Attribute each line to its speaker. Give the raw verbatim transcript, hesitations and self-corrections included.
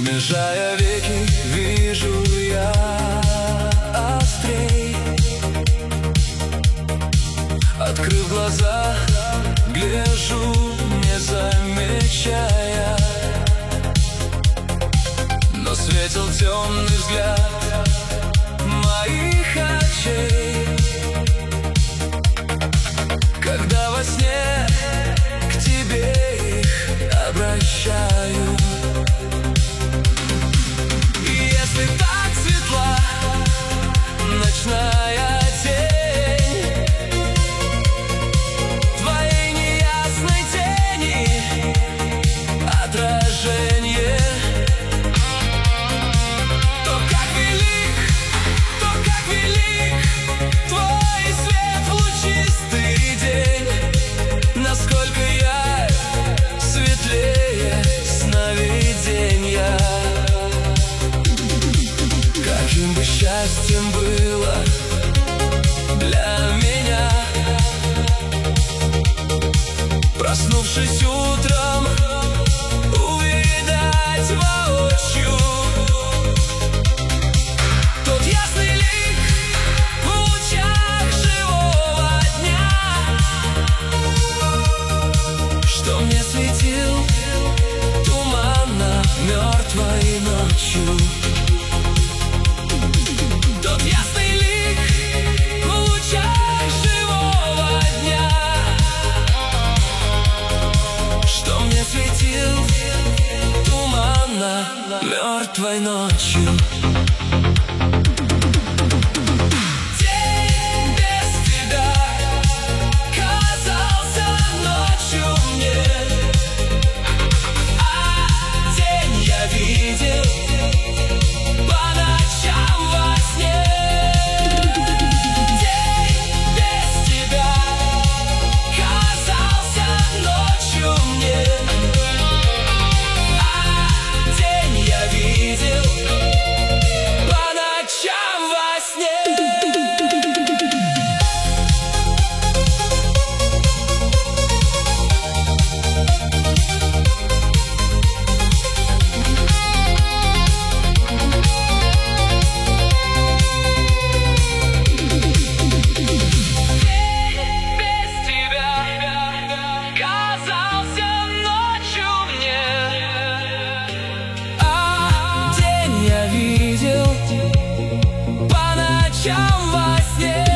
Speaker 1: Смежая веки, вижу я острей. Открыв глаза, гляжу, не замечая, но светил темный взгляд моих очей. Когда во сне к тебе их обращаю, и если так светла ночная тень твоей неясной тени, отражение, то как велик, то как велик твой свет в лучистый день, насколько я светлее сновиденья. Каким бы счастьем было для меня, проснувшись утром, увидать воочию тот ясный лик в лучах живого дня, что мне светил туманно мертвой ночью. Тот ясный лик в лучах живого дня, что мне светил туманно мертвой ночью. День без тебя казался ночью мне, а день я видел по ночам во сне. День без тебя казался ночью мне, а день я видел по ночам во сне. По ночам во сне.